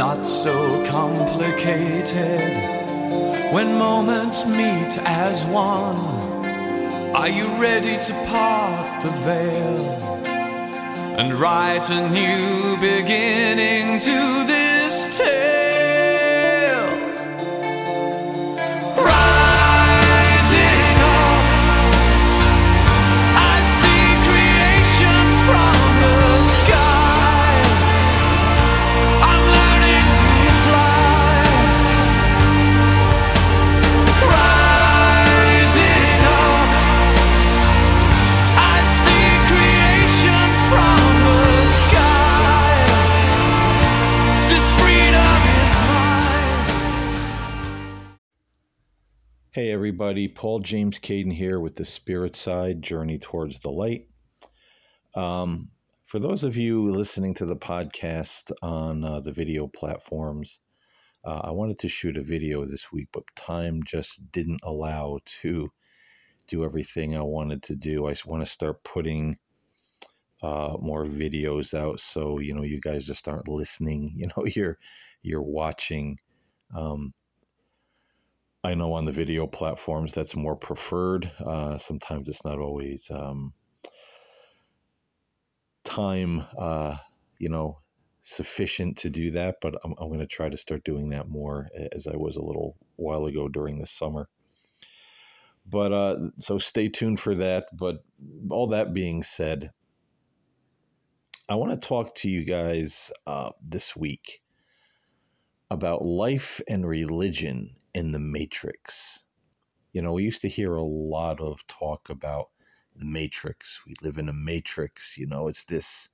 not so complicated. When moments meet as one, are you ready to part the veil and write a new beginning to this tale? Rising up, I see creation from the sky. I'm learning to fly. Rising up, I see creation from the sky. This freedom is mine. Hey everybody, Paul James Caden here with the Spirit Side Journey Towards the Light. For those of you listening to the podcast on the video platforms, I wanted to shoot a video this week, but time just didn't allow to do everything I wanted to do. I want to start putting more videos out, so you guys just aren't listening. You're watching. I know on the video platforms that's more preferred. Sometimes it's not always time, sufficient to do that, but I'm going to try to start doing that more, as I was a little while ago during the summer. But so stay tuned for that. But all that being said, I want to talk to you guys this week about life and religion in the Matrix. We used to hear a lot of talk about the Matrix. We live in a Matrix. It's this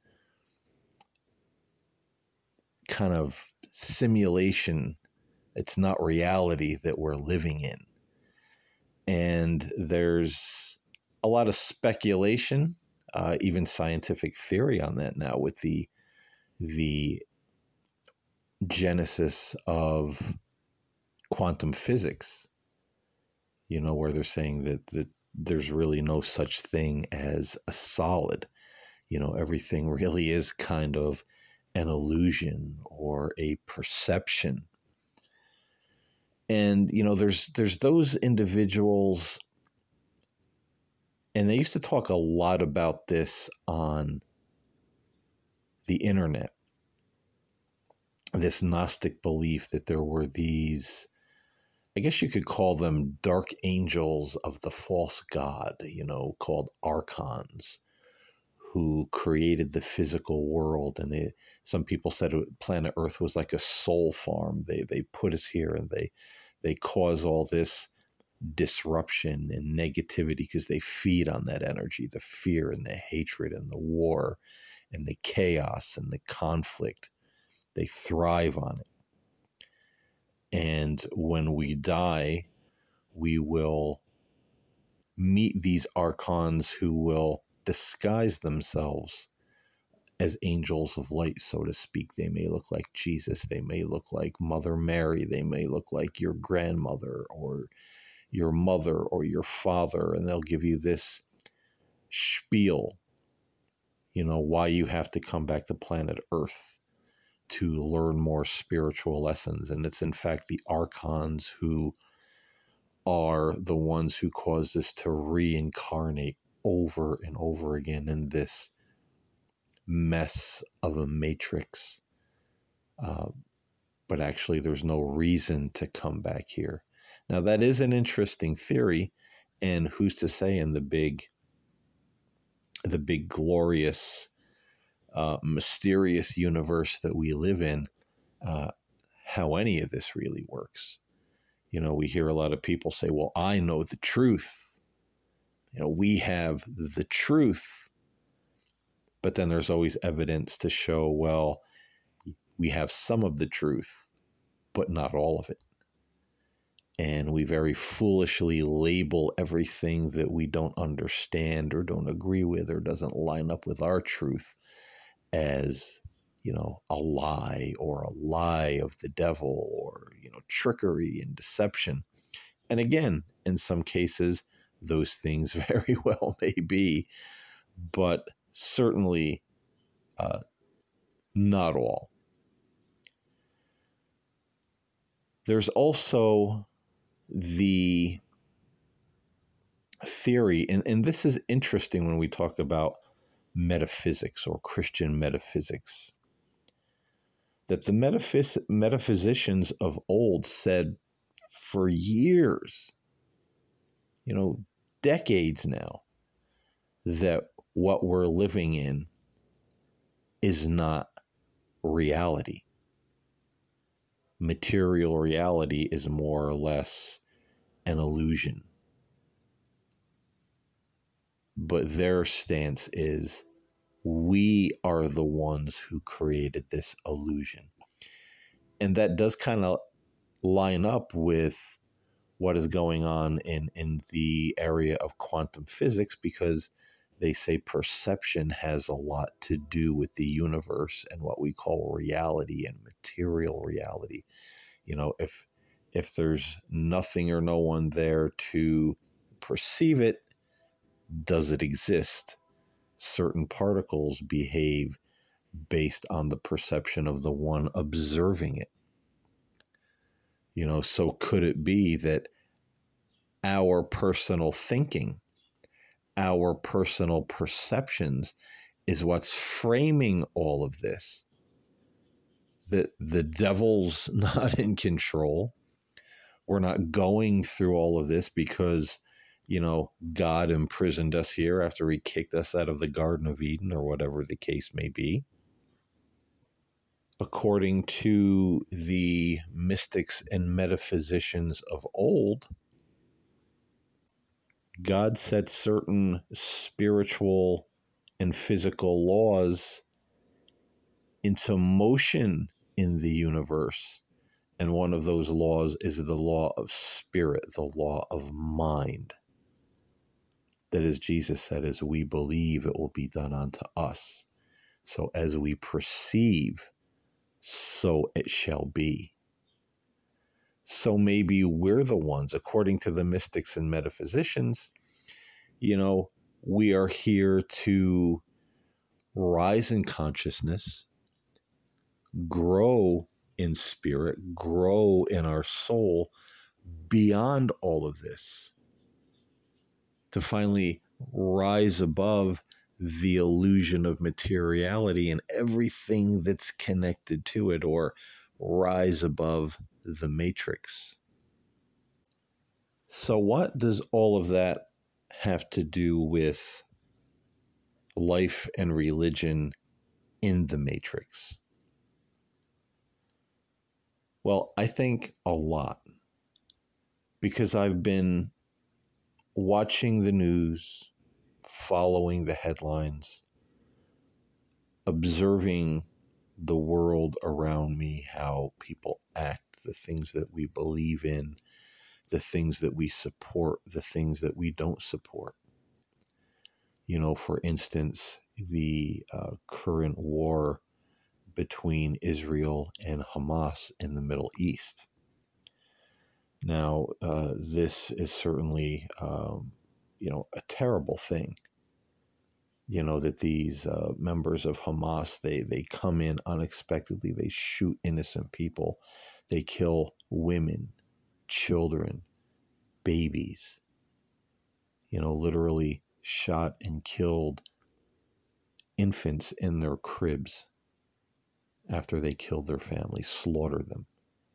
kind of simulation. It's not reality that we're living in. And there's a lot of speculation, even scientific theory on that now, with the genesis of quantum physics, where they're saying that there's really no such thing as a solid. Everything really is kind of an illusion or a perception. And, there's those individuals, and they used to talk a lot about this on the internet, this Gnostic belief that there were these, I guess you could call them dark angels of the false god, called archons, who created the physical world. And some people said planet Earth was like a soul farm. They put us here, and they cause all this disruption and negativity because they feed on that energy, the fear and the hatred and the war and the chaos and the conflict. They thrive on it. And when we die, we will meet these archons who will disguise themselves as angels of light, so to speak. They may look like Jesus. They may look like Mother Mary. They may look like your grandmother or your mother or your father. And they'll give you this spiel, why you have to come back to planet Earth to learn more spiritual lessons. And it's in fact the archons who are the ones who cause us to reincarnate over and over again in this mess of a matrix. But actually there's no reason to come back here. Now that is an interesting theory, and who's to say in the big glorious, mysterious universe that we live in, how any of this really works. We hear a lot of people say, well, I know the truth. We have the truth. But then there's always evidence to show, well, we have some of the truth, but not all of it. And we very foolishly label everything that we don't understand or don't agree with or doesn't line up with our truth as, a lie of the devil, or, trickery and deception. And again, in some cases, those things very well may be, but certainly not all. There's also the theory, and this is interesting when we talk about metaphysics or Christian metaphysics, that the metaphysicians of old said for years, decades now, that what we're living in is not reality. Material reality is more or less an illusion. But their stance is, we are the ones who created this illusion. And that does kind of line up with what is going on in the area of quantum physics, because they say perception has a lot to do with the universe and what we call reality and material reality. If there's nothing or no one there to perceive it, does it exist? Certain particles behave based on the perception of the one observing it. So could it be that our personal thinking, our personal perceptions is what's framing all of this? That the devil's not in control. We're not going through all of this because, God imprisoned us here after he kicked us out of the Garden of Eden, or whatever the case may be. According to the mystics and metaphysicians of old, God set certain spiritual and physical laws into motion in the universe. And one of those laws is the law of spirit, the law of mind. That, as Jesus said, as we believe, it will be done unto us. So as we perceive, so it shall be. So maybe we're the ones, according to the mystics and metaphysicians, we are here to rise in consciousness, grow in spirit, grow in our soul beyond all of this, to finally rise above the illusion of materiality and everything that's connected to it, or rise above the matrix. So what does all of that have to do with life and religion in the matrix? Well, I think a lot, because I've been watching the news, following the headlines, observing the world around me, how people act, the things that we believe in, the things that we support, the things that we don't support. For instance, the current war between Israel and Hamas in the Middle East. Now, this is certainly, a terrible thing. That these members of Hamas, they come in unexpectedly, they shoot innocent people, they kill women, children, babies, literally shot and killed infants in their cribs after they killed their family, slaughtered them.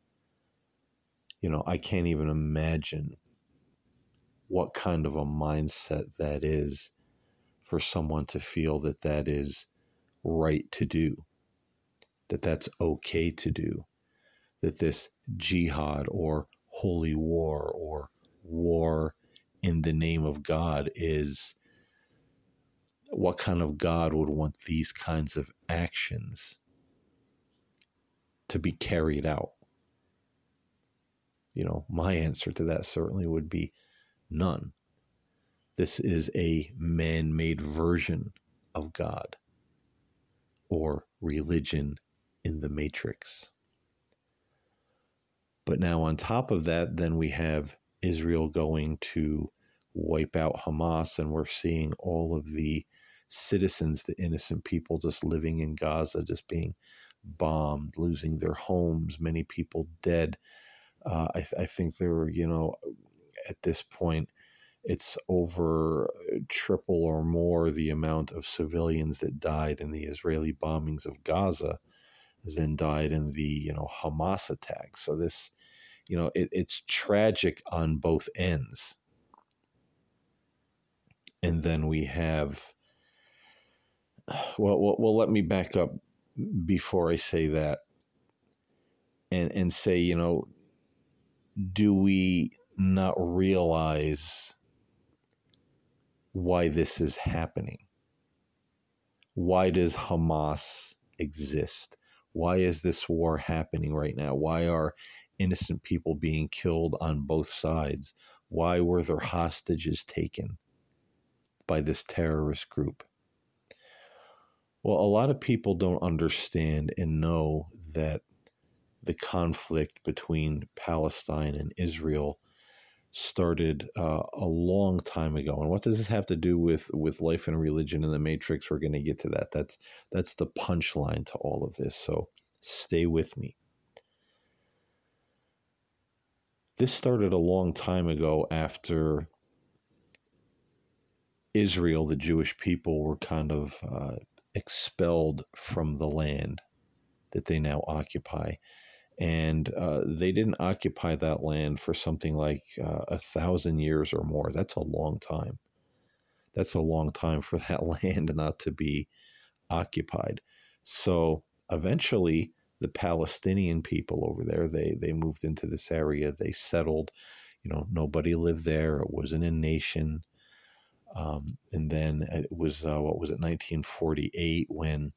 I can't even imagine what kind of a mindset that is for someone to feel that that is right to do, that that's okay to do, that this jihad or holy war or war in the name of God is, what kind of God would want these kinds of actions to be carried out? My answer to that certainly would be none. This is a man-made version of God, or religion in the matrix. But now on top of that, then we have Israel going to wipe out Hamas, and we're seeing all of the citizens, the innocent people just living in Gaza, just being bombed, losing their homes, many people dead, I think there were, at this point, it's over triple or more the amount of civilians that died in the Israeli bombings of Gaza than died in the, Hamas attacks. So this, it's tragic on both ends. And then we have, well, let me back up before I say that and say, do we not realize why this is happening? Why does Hamas exist? Why is this war happening right now? Why are innocent people being killed on both sides? Why were there hostages taken by this terrorist group? Well, a lot of people don't understand and know that the conflict between Palestine and Israel started a long time ago. And what does this have to do with life and religion in the Matrix? We're going to get to that. That's the punchline to all of this. So stay with me. This started a long time ago after Israel, the Jewish people, were kind of expelled from the land that they now occupy. And they didn't occupy that land for something like 1,000 years or more. That's a long time. That's a long time for that land not to be occupied. So eventually, the Palestinian people over there, they moved into this area. They settled. Nobody lived there. It wasn't a nation. And then it was, 1948 when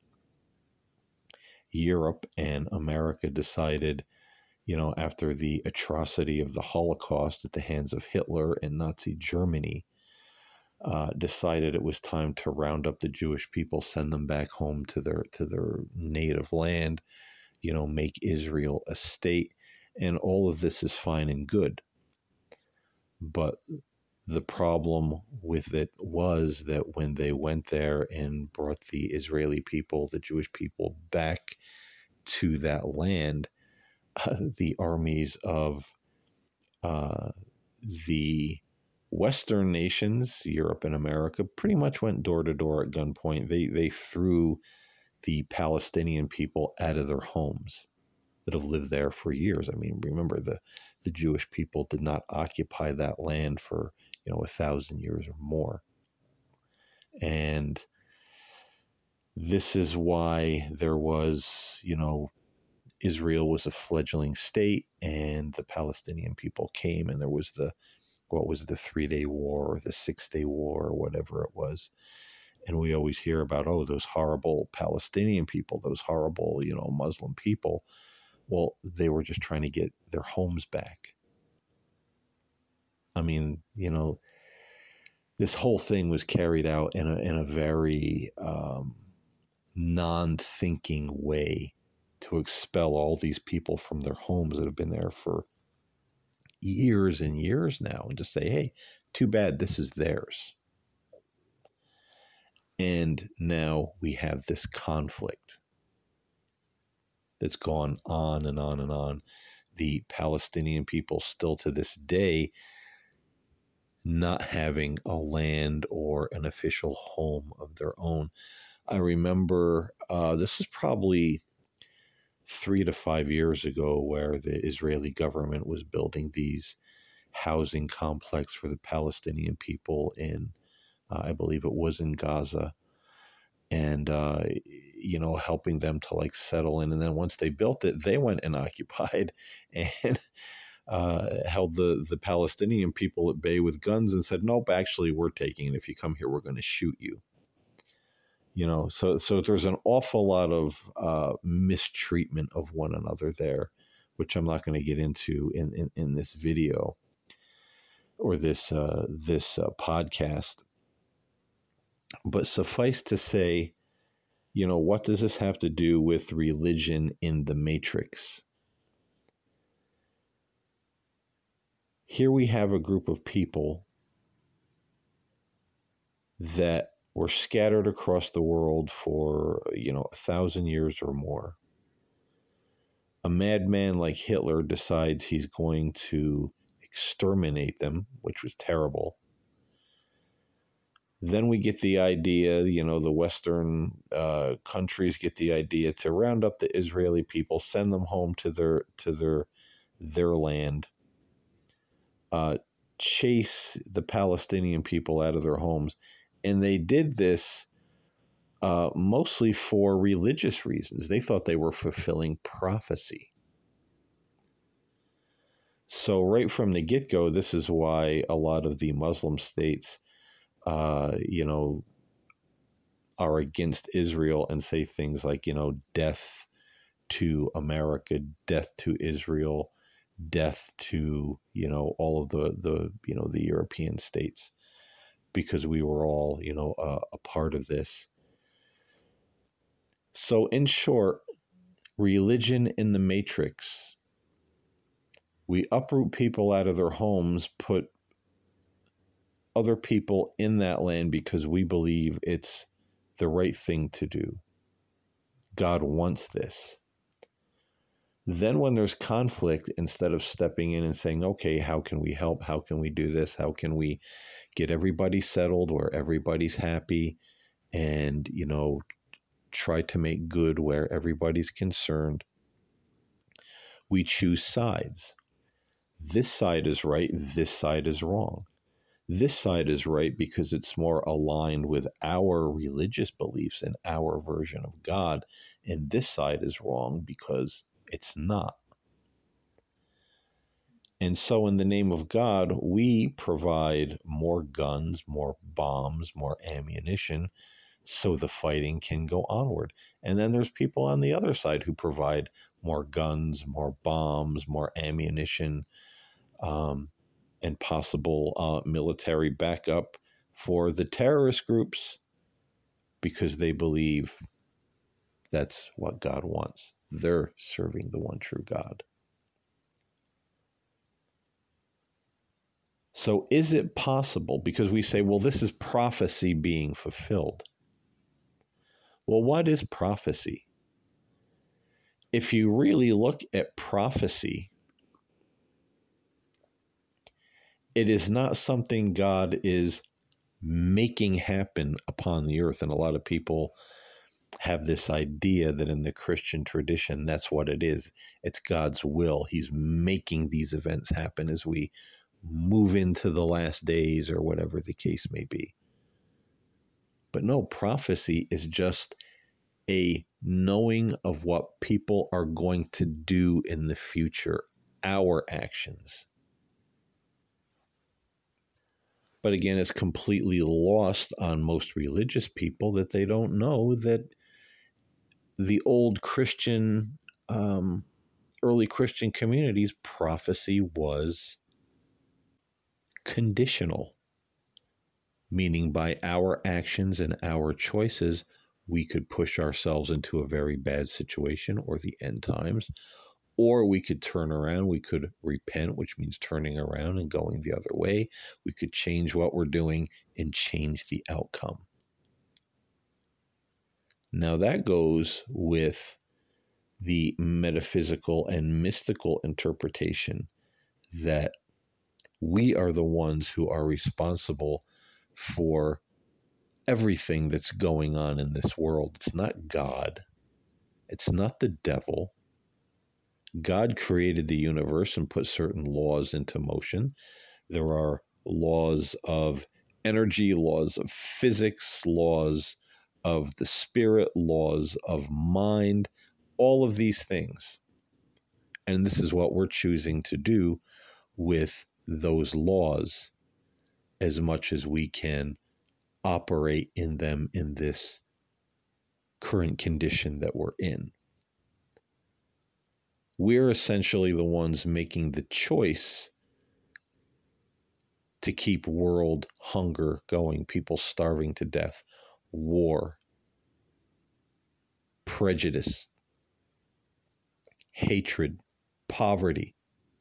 Europe and America decided, after the atrocity of the Holocaust at the hands of Hitler and Nazi Germany, decided it was time to round up the Jewish people, send them back home to their native land, make Israel a state, and all of this is fine and good. But the problem with it was that when they went there and brought the Israeli people, the Jewish people, back to that land, the armies of the Western nations, Europe and America, pretty much went door to door at gunpoint. They threw the Palestinian people out of their homes that have lived there for years. I mean, remember, the Jewish people did not occupy that land for 1,000 years or more. And this is why there was, Israel was a fledgling state, and the Palestinian people came, and there was the 3-day war or the 6-day war or whatever it was. And we always hear about, those horrible Palestinian people, those horrible, Muslim people. Well, they were just trying to get their homes back. I mean, this whole thing was carried out in a very non-thinking way to expel all these people from their homes that have been there for years and years now, and just say, hey, too bad, this is theirs. And now we have this conflict that's gone on and on and on. The Palestinian people still to this day not having a land or an official home of their own. I remember this was probably 3 to 5 years ago, where the Israeli government was building these housing complex for the Palestinian people in, I believe it was in Gaza, and helping them to settle in. And then once they built it, they went and occupied and held the Palestinian people at bay with guns and said, nope, actually, we're taking it. If you come here, we're going to shoot you. So there's an awful lot of mistreatment of one another there, which I'm not going to get into in this video or this podcast. But suffice to say, what does this have to do with religion in the Matrix? Here we have a group of people that were scattered across the world for, 1,000 years or more. A madman like Hitler decides he's going to exterminate them, which was terrible. Then we get the idea, the Western countries get the idea to round up the Israeli people, send them home to their land, chase the Palestinian people out of their homes. And they did this mostly for religious reasons. They thought they were fulfilling prophecy. So right from the get-go, this is why a lot of the Muslim states, are against Israel and say things like, death to America, death to Israel, death to, all of the European states, because we were all, a part of this. So in short, religion in the matrix. We uproot people out of their homes, put other people in that land because we believe it's the right thing to do. God wants this. Then when there's conflict, instead of stepping in and saying, okay, how can we help? How can we do this? How can we get everybody settled where everybody's happy and, try to make good where everybody's concerned? We choose sides. This side is right. This side is wrong. This side is right because it's more aligned with our religious beliefs and our version of God. And this side is wrong because it's not. And so in the name of God, we provide more guns, more bombs, more ammunition so the fighting can go onward. And then there's people on the other side who provide more guns, more bombs, more ammunition, and possible military backup for the terrorist groups because they believe that's what God wants. They're serving the one true God. So is it possible, because we say, well, this is prophecy being fulfilled. Well, what is prophecy? If you really look at prophecy, it is not something God is making happen upon the earth. And a lot of people have this idea that in the Christian tradition, that's what it is. It's God's will. He's making these events happen as we move into the last days or whatever the case may be. But no, prophecy is just a knowing of what people are going to do in the future, our actions. But again, it's completely lost on most religious people that they don't know that the old Christian, early Christian communities, prophecy was conditional, meaning by our actions and our choices, we could push ourselves into a very bad situation or the end times, or we could turn around, we could repent, which means turning around and going the other way. We could change what we're doing and change the outcome. Now that goes with the metaphysical and mystical interpretation that we are the ones who are responsible for everything that's going on in this world. It's not God. It's not the devil. God created the universe and put certain laws into motion. There are laws of energy, laws of physics, laws of the spirit, laws of mind, all of these things. And this is what we're choosing to do with those laws, as much as we can operate in them in this current condition that we're in. We're essentially the ones making the choice to keep world hunger going, people starving to death, war, prejudice, hatred, poverty.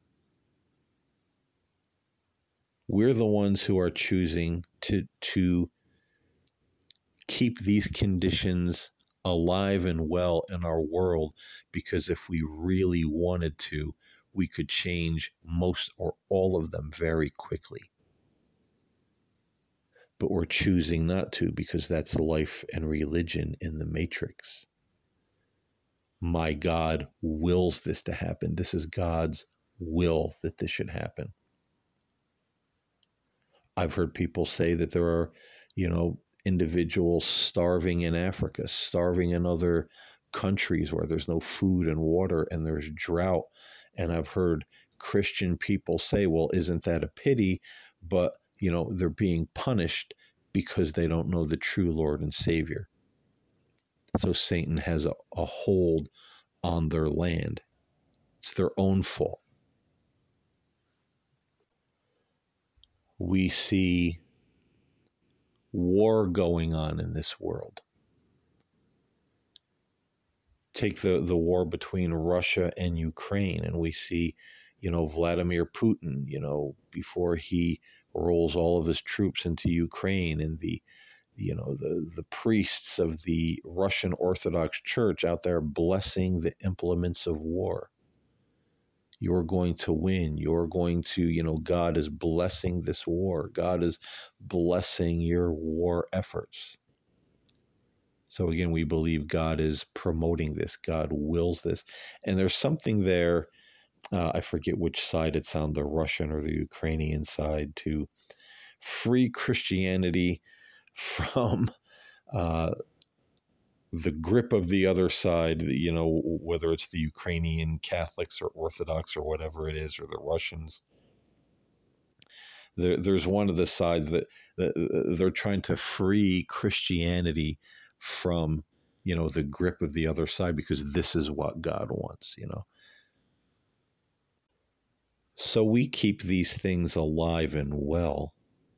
We're the ones who are choosing to keep these conditions alive and well in our world, because if we really wanted to, we could change most or all of them very quickly. But we're choosing not to, because that's life and religion in the matrix. My God wills this to happen. This is God's will that this should happen. I've heard people say that there are, individuals starving in Africa, starving in other countries where there's no food and water and there's drought. And I've heard Christian people say, well, isn't that a pity? But, they're being punished because they don't know the true Lord and Savior. So Satan has a hold on their land. It's their own fault. We see war going on in this world. Take the war between Russia and Ukraine, and we see, Vladimir Putin, before he rolls all of his troops into Ukraine, and the priests of the Russian Orthodox Church out there blessing the implements of war. You're going to win. You're going to, God is blessing this war. God is blessing your war efforts. So again, we believe God is promoting this. God wills this. And there's something there, I forget which side it's on, the Russian or the Ukrainian side, to free Christianity from the grip of the other side, whether it's the Ukrainian Catholics or Orthodox or whatever it is, or the Russians. There's one of the sides that they're trying to free Christianity from, the grip of the other side, because this is what God wants, So we keep these things alive and well,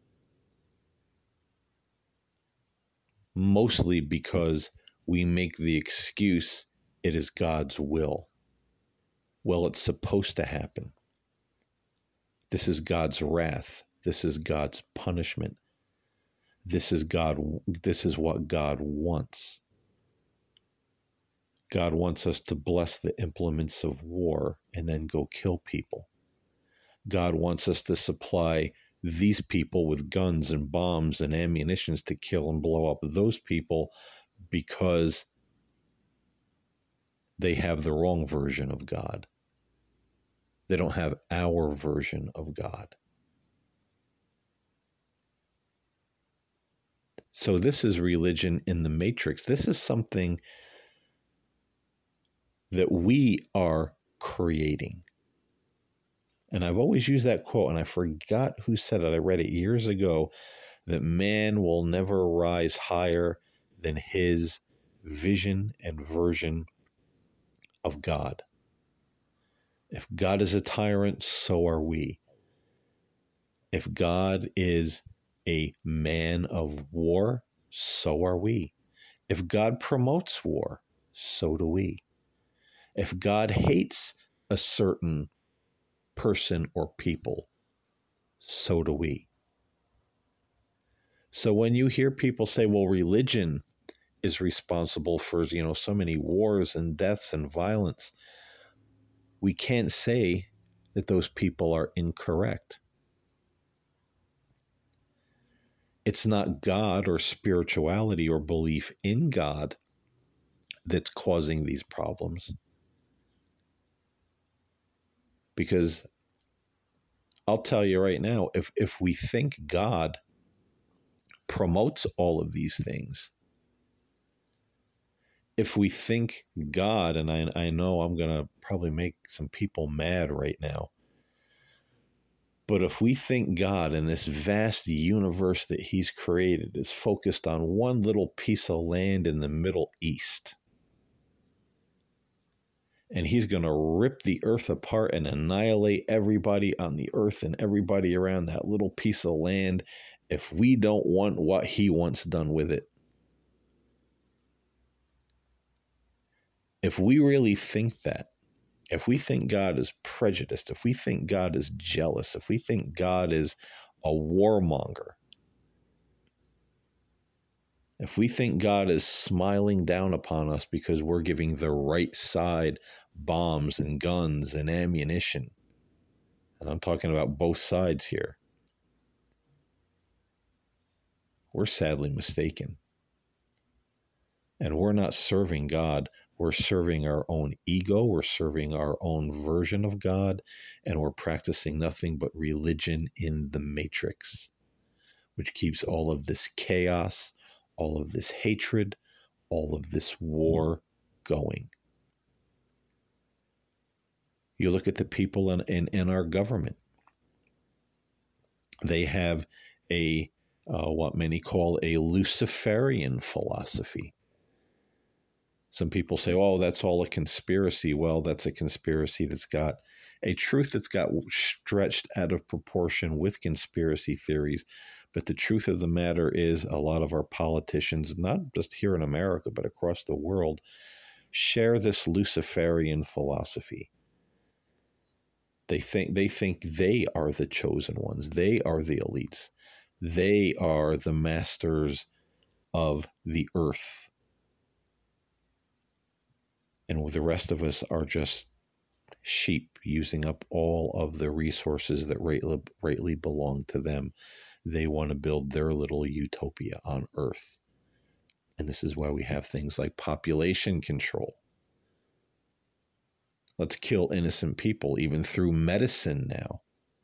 mostly because we make the excuse it is God's will. Well, it's supposed to happen. This is God's wrath. This is God's punishment. This is what God wants. God wants us to bless the implements of war and then go kill people. God wants us to supply these people with guns and bombs and ammunitions to kill and blow up those people, because they have the wrong version of God. They don't have our version of God. So this is religion in the matrix. This is something that we are creating. And I've always used that quote, and I forgot who said it. I read it years ago, that man will never rise higher than his vision and version of God. If God is a tyrant, so are we. If God is a man of war, so are we. If God promotes war, so do we. If God hates a certain person or people, so do we. So when you hear people say, well, religion is responsible for, so many wars and deaths and violence, we can't say that those people are incorrect. It's not God or spirituality or belief in God that's causing these problems. Because I'll tell you right now, if we think God promotes all of these things, if we think God, and I know I'm going to probably make some people mad right now, but if we think God in this vast universe that he's created is focused on one little piece of land in the Middle East, and he's going to rip the earth apart and annihilate everybody on the earth and everybody around that little piece of land if we don't want what he wants done with it. If we really think that, if we think God is prejudiced, if we think God is jealous, if we think God is a warmonger, If we think God is smiling down upon us because we're giving the right side bombs and guns and ammunition, and I'm talking about both sides here, we're sadly mistaken. And we're not serving God. We're serving our own ego. We're serving our own version of God. And we're practicing nothing but religion in the matrix, which keeps all of this chaos, all of this hatred, all of this war going. You look at the people in our government. They have a what many call a Luciferian philosophy. Some people say, oh, that's all a conspiracy. Well, that's a conspiracy that's got a truth that's got stretched out of proportion with conspiracy theories. But the truth of the matter is a lot of our politicians, not just here in America, but across the world, share this Luciferian philosophy. They think they are the chosen ones. They are the elites. They are the masters of the earth. And the rest of us are just sheep using up all of the resources that rightly belong to them. They want to build their little utopia on earth. And this is why we have things like population control. Let's kill innocent people, even through medicine now.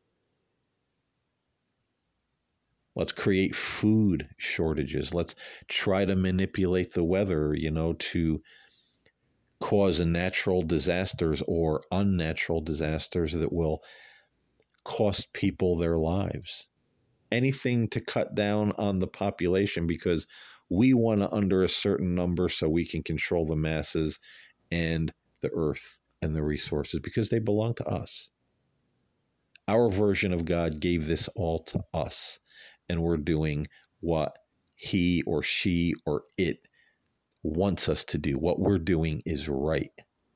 Let's create food shortages. Let's try to manipulate the weather, to cause natural disasters or unnatural disasters that will cost people their lives. Anything to cut down on the population because we want to under a certain number so we can control the masses and the earth and the resources because they belong to us. Our version of God gave this all to us, and we're doing what he or she or it wants us to do. What we're doing is right.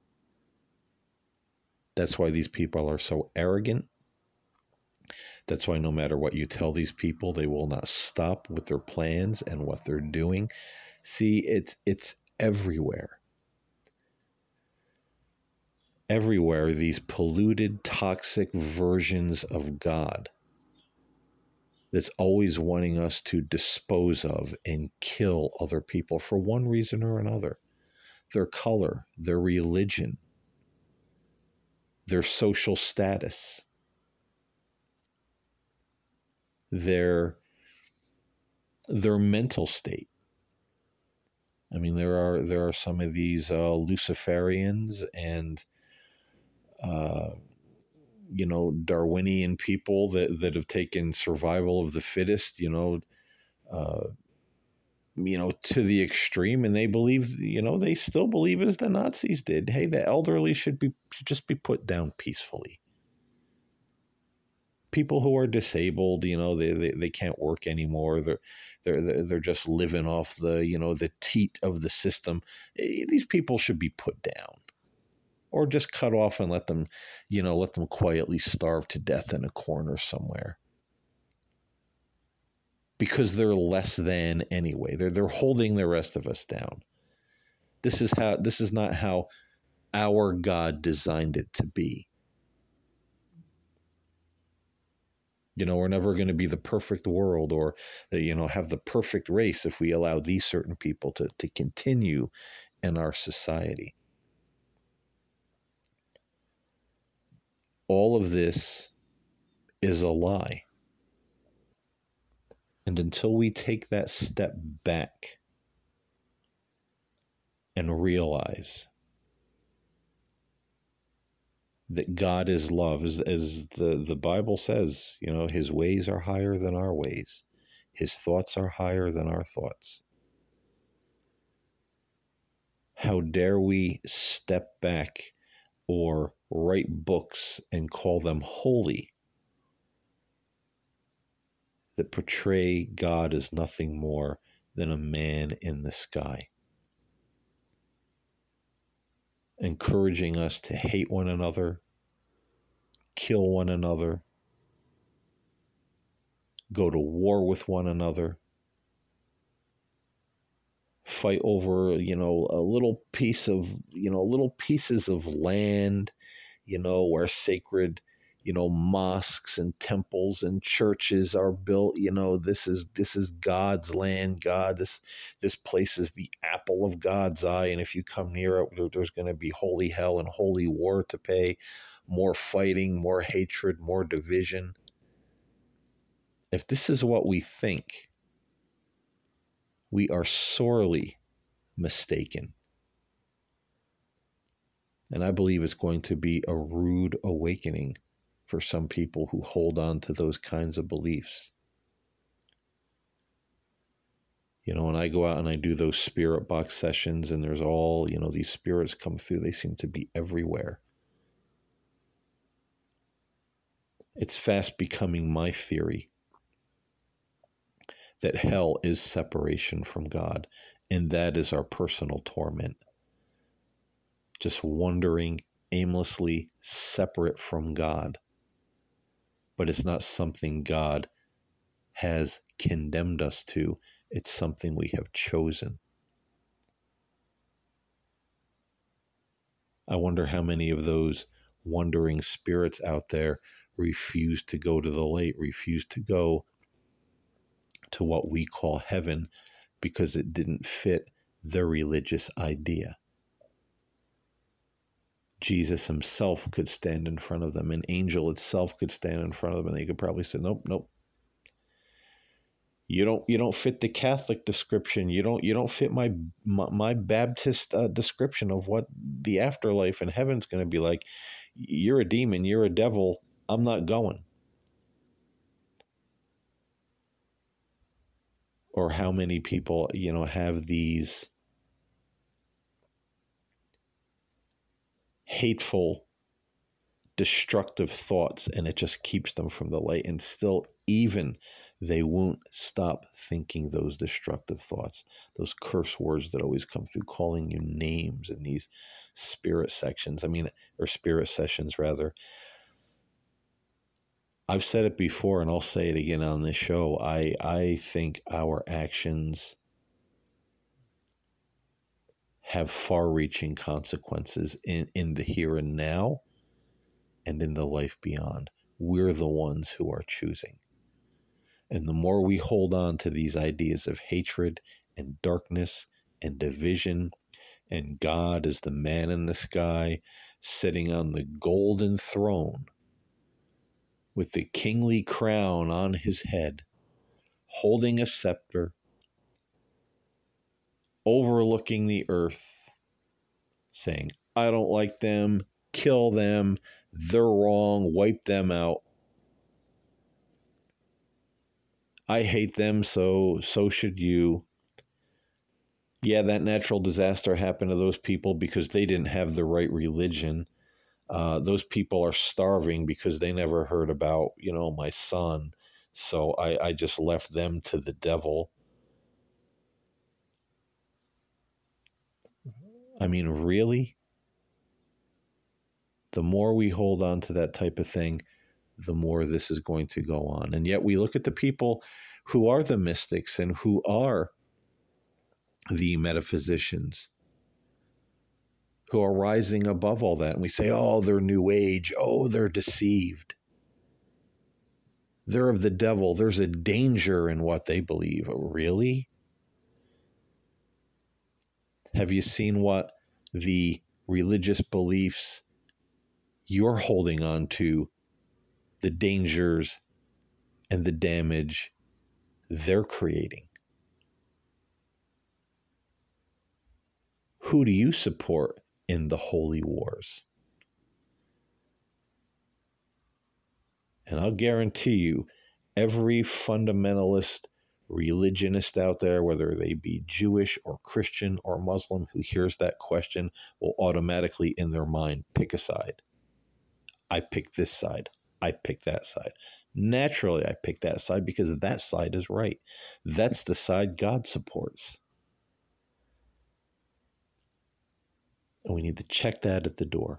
That's why these people are so arrogant. That's why no matter what you tell these people, they will not stop with their plans and what they're doing. See, it's everywhere. Everywhere, these polluted, toxic versions of God that's always wanting us to dispose of and kill other people for one reason or another. Their color, their religion, their social status, their mental state. I mean, there are some of these Luciferians and Darwinian people that have taken survival of the fittest, to the extreme, and they believe, they still believe as the Nazis did. Hey, the elderly should just be put down peacefully. People who are disabled, they can't work anymore. They're just living off the teat of the system. These people should be put down, or just cut off and let them quietly starve to death in a corner somewhere. Because they're less than anyway. They're holding the rest of us down. This is not how our God designed it to be. We're never going to be the perfect world or, have the perfect race if we allow these certain people to continue in our society. All of this is a lie. And until we take that step back and realize that God is love, as the Bible says, his ways are higher than our ways. His thoughts are higher than our thoughts. How dare we step back or write books and call them holy that portray God as nothing more than a man in the sky, encouraging us to hate one another, kill one another, go to war with one another, fight over, a little piece of, little pieces of land, where sacred, mosques and temples and churches are built. This is God's land. This place is the apple of God's eye. And if you come near it, there's going to be holy hell and holy war to pay, more fighting, more hatred, more division. If this is what we think, we are sorely mistaken. And I believe it's going to be a rude awakening for some people who hold on to those kinds of beliefs. When I go out and I do those spirit box sessions and there's all, these spirits come through, they seem to be everywhere. It's fast becoming my theory that hell is separation from God, and that is our personal torment. Just wandering aimlessly, separate from God. But it's not something God has condemned us to. It's something we have chosen. I wonder how many of those wandering spirits out there refuse to go to the light, refuse to go to what we call heaven because it didn't fit their religious idea. Jesus himself could stand in front of them. An angel itself could stand in front of them, and they could probably say, nope. You don't fit the Catholic description. You don't fit my Baptist description of what the afterlife and heaven's going to be like. You're a demon. You're a devil. I'm not going. Or how many people, have these hateful, destructive thoughts, and it just keeps them from the light. And still, even they won't stop thinking those destructive thoughts, those curse words that always come through, calling you names in these spirit sections. Or spirit sessions, rather. I've said it before, and I'll say it again on this show. I think our actions have far-reaching consequences in the here and now and in the life beyond. We're the ones who are choosing. And the more we hold on to these ideas of hatred and darkness and division, and God is the man in the sky sitting on the golden throne with the kingly crown on his head, holding a scepter, overlooking the earth, saying, I don't like them, kill them, they're wrong, wipe them out. I hate them, so should you. Yeah, that natural disaster happened to those people because they didn't have the right religion. Those people are starving because they never heard about, my son. So I just left them to the devil. Really? The more we hold on to that type of thing, the more this is going to go on. And yet we look at the people who are the mystics and who are the metaphysicians, who are rising above all that. And we say, oh, they're new age. Oh, they're deceived. They're of the devil. There's a danger in what they believe. Really? Have you seen what the religious beliefs you're holding on to, the dangers and the damage they're creating? Who do you support in the holy wars? And I'll guarantee you, every fundamentalist religionist out there, whether they be Jewish or Christian or Muslim, who hears that question will automatically in their mind pick a side. I pick this side. I pick that side. Naturally, I pick that side because that side is right. That's the side God supports. And we need to check that at the door.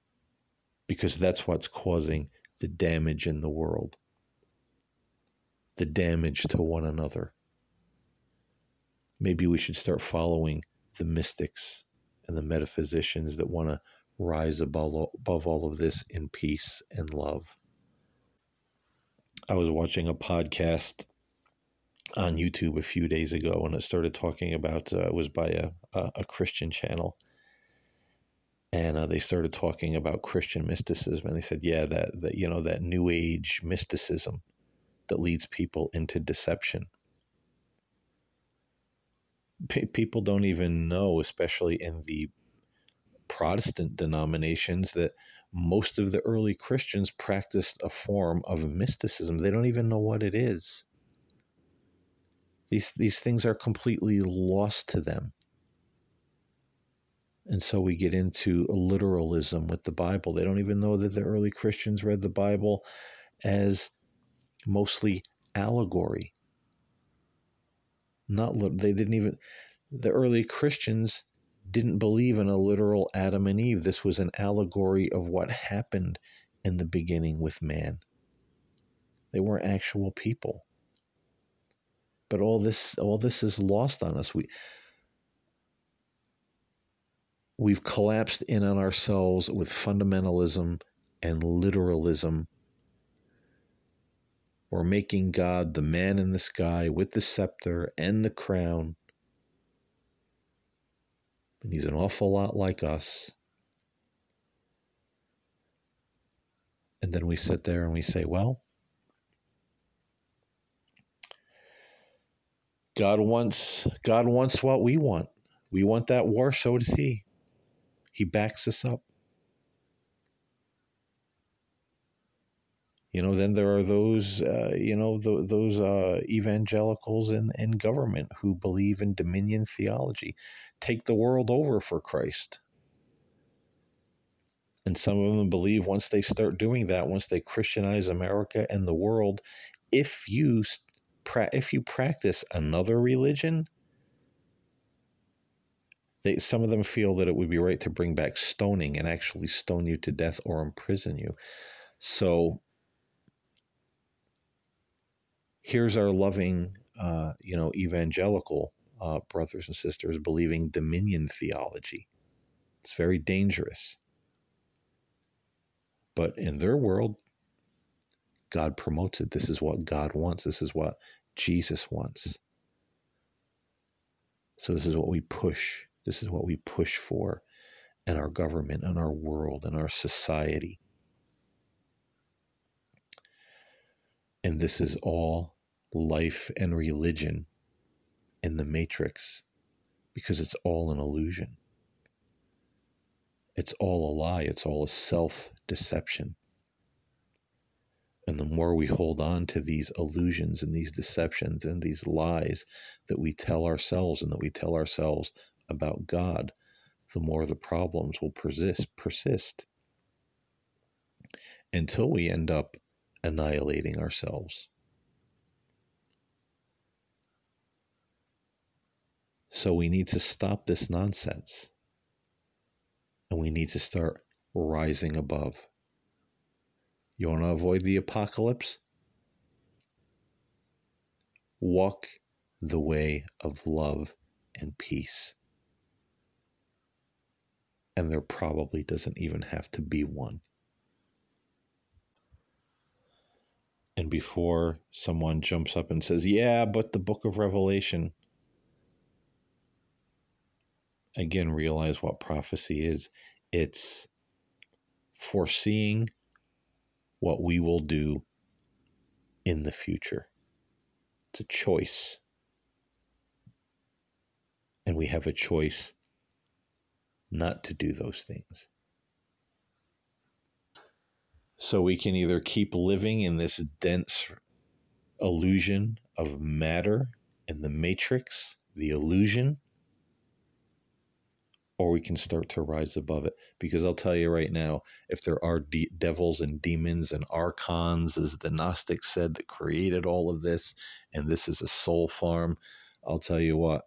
Because that's what's causing the damage in the world. the damage to one another. Maybe we should start following the mystics and the metaphysicians that want to rise above all of this in peace and love. I was watching a podcast on YouTube a few days ago, and it started talking about, it was by a Christian channel, and they started talking about Christian mysticism, and they said, yeah, that you know, that New Age mysticism that leads people into deception. People don't even know, especially in the Protestant denominations, that most of the early Christians practiced a form of mysticism. They don't even know what it is. These things are completely lost to them. And so we get into literalism with the Bible. They don't even know that the early Christians read the Bible as mostly allegory. The early Christians didn't believe in a literal Adam and Eve. This was an allegory of what happened in the beginning with man. They weren't actual people. But all this is lost on us. We've collapsed in on ourselves with fundamentalism and literalism. We're making God the man in the sky with the scepter and the crown. And he's an awful lot like us. And then we sit there and we say, well, God wants what we want. We want that war, so does he. He backs us up. You know, then there are those, evangelicals in government who believe in dominion theology. Take the world over for Christ. And some of them believe once they start doing that, once they Christianize America and the world, if you practice another religion, some of them feel that it would be right to bring back stoning and actually stone you to death or imprison you. So here's our loving, evangelical brothers and sisters believing dominion theology. It's very dangerous. But in their world, God promotes it. This is what God wants. This is what Jesus wants. So this is what we push. This is what we push for in our government, in our world, in our society. And this is all life and religion in the matrix, because it's all an illusion. It's all a lie. It's all a self-deception. And the more we hold on to these illusions and these deceptions and these lies that we tell ourselves and that we tell ourselves about God, the more the problems will persist until we end up annihilating ourselves. So we need to stop this nonsense. And we need to start rising above. You want to avoid the apocalypse? Walk the way of love and peace. And there probably doesn't even have to be one. And before someone jumps up and says, yeah, but the book of Revelation, again, realize what prophecy is. It's foreseeing what we will do in the future. It's a choice. And we have a choice not to do those things. So we can either keep living in this dense illusion of matter in the matrix, the illusion, or we can start to rise above it. Because I'll tell you right now, if there are devils and demons and archons, as the Gnostics said, that created all of this, and this is a soul farm, I'll tell you what,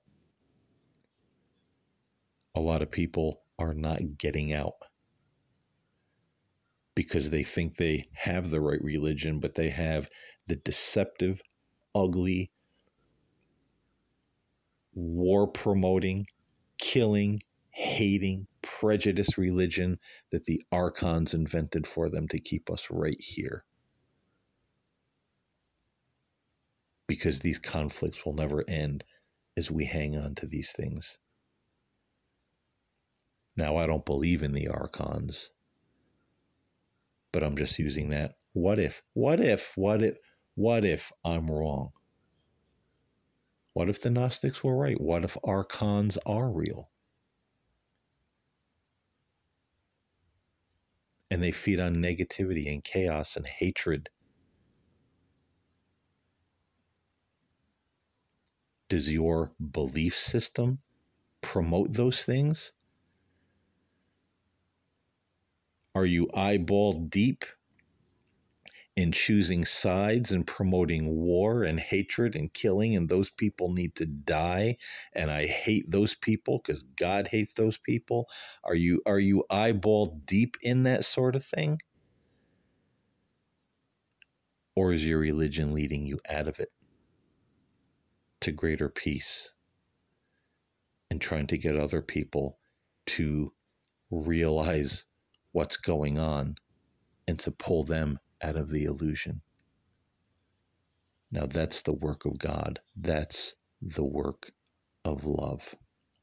a lot of people are not getting out because they think they have the right religion, but they have the deceptive ugly, war-promoting, killing, hating, prejudiced religion that the archons invented for them to keep us right here. Because these conflicts will never end as we hang on to these things. Now, I don't believe in the archons, but I'm just using that. What if I'm wrong? What if the Gnostics were right? What if archons are real? And they feed on negativity and chaos and hatred. Does your belief system promote those things? Are you eyeball deep in choosing sides and promoting war and hatred and killing, and those people need to die, and I hate those people because God hates those people? Are you eyeball deep in that sort of thing? Or is your religion leading you out of it to greater peace and trying to get other people to realize what's going on and to pull them out of the illusion? Now that's the work of God. That's the work of love.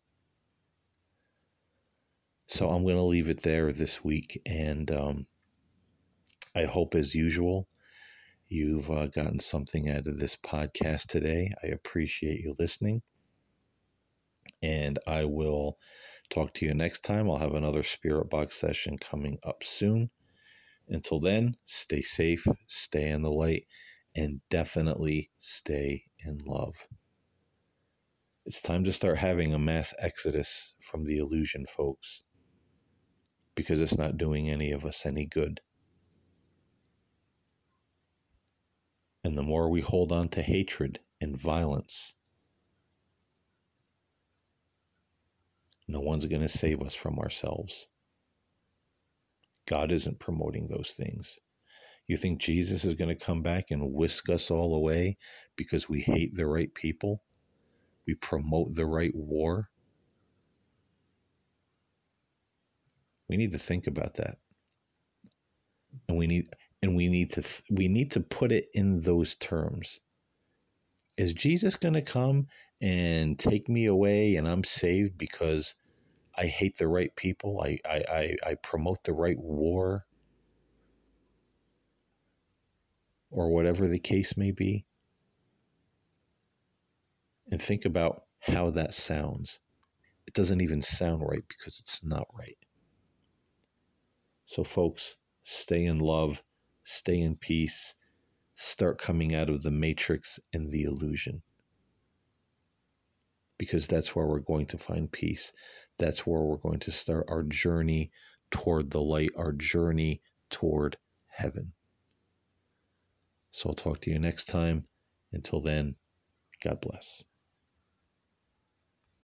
So I'm going to leave it there this week, and I hope, as usual, you've gotten something out of this podcast today. I appreciate you listening, and I will talk to you next time. I'll have another Spirit Box session coming up soon. Until then, stay safe, stay in the light, and definitely stay in love. It's time to start having a mass exodus from the illusion, folks, because it's not doing any of us any good. And the more we hold on to hatred and violence, no one's going to save us from ourselves. God isn't promoting those things. You think Jesus is going to come back and whisk us all away because we hate the right people? We promote the right war? We need to think about that. And we need to put it in those terms. Is Jesus going to come and take me away and I'm saved because I hate the right people? I promote the right war? Or whatever the case may be? And think about how that sounds. It doesn't even sound right because it's not right. So folks, stay in love, stay in peace, start coming out of the matrix and the illusion. Because that's where we're going to find peace. That's where we're going to start our journey toward the light, our journey toward heaven. So I'll talk to you next time. Until then, God bless.